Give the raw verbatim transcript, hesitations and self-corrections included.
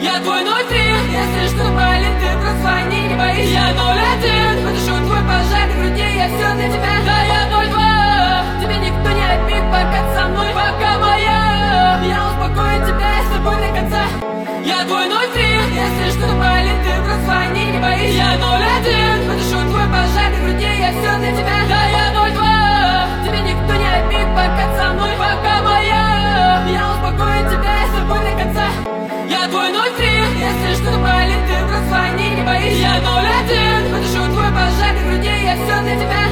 Я твой ноль три, если что болит, ты прозвони, не боись. Я ноль один, потушу твой пожар в груди, я все для тебя. Да я ноль два, тебе никто не обид, пока ты со мной, пока моя. Я успокою тебя, я с тобой до конца. Я твой ноль три, если что болит, ты прозвони, не боись. Я ноль один, потушу твой пожар в груди, я все для тебя. Да я ноль два, тебе никто не обид, пока ты со мной, пока моя. Я успокою тебя, я с тобой до конца. Я твой ноль три, если что болит, ты прозвони, не боись. Я ноль один, потушу твой пожар в груди, я все для тебя.